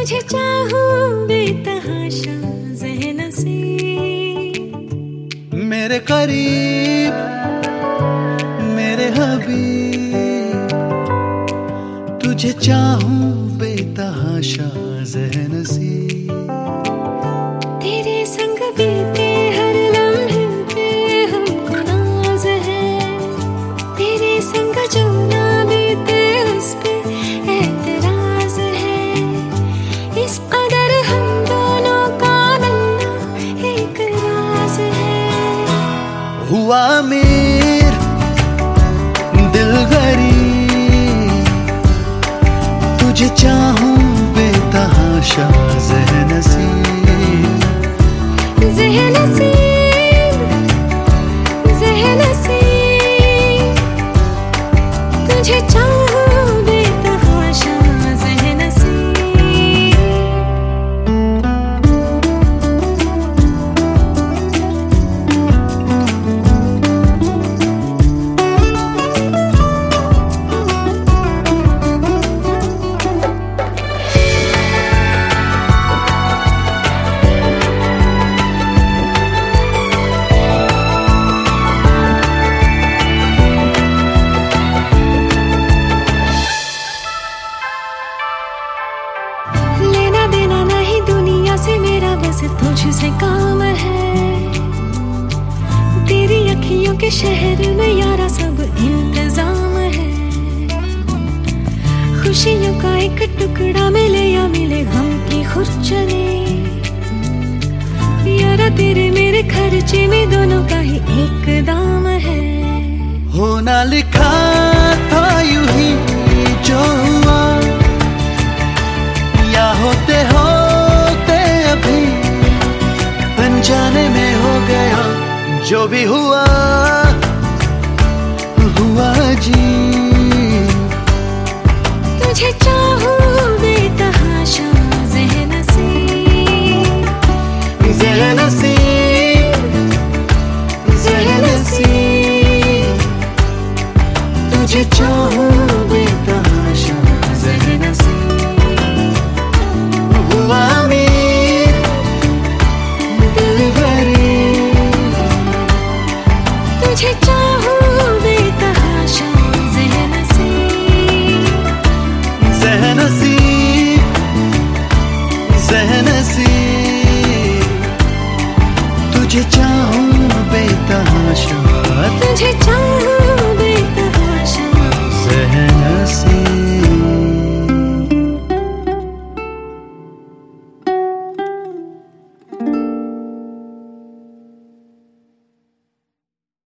तुझे चाहूं बेतहाशा ज़हन से, मेरे करीब मेरे हबीब, तुझे चाहूं बेतहाशा ज़हन से। तेरे संग बीते हर लम्हे पे हमको नाज है, तेरे संग जो ना बीते उस पे एतराज है। इस कदर हम दोनों का मिलना एक राज है। हुआ अमीर दिल गरीब, तुझे चाहूं बेतहाशा ज़हन से। ज़हन से, ज़हन से, तुझे चाहूं बेतहाशा ज़हन से। लेना देना नहीं दुनिया से मेरा, बस तुझसे काम है। तेरी अखियों के शहर में यारा सब इंतजाम है। खुशियों का एक टुकड़ा मिले या मिले गम की खुरचने, यारा तेरे मेरे खर्चे में दोनों का ही एक दाम है। होना लिखा था यूं ही जो हुआ, या होते होते अभी अनजाने में हो गया। जो भी हुआ हुआ जी, तुझे चाहूं बेतहाशा ज़हन से, ज़हन से, ज़हन से, तुझे चाहूं बेतहाशा ज़हन से। हुआ अमीर दिल गरीब, तुझे चाहूं बेतहाशा ज़हन से। ज़हन से, ज़हन से, तुझे चाहूं बेतहाशा, तुझे चाहूं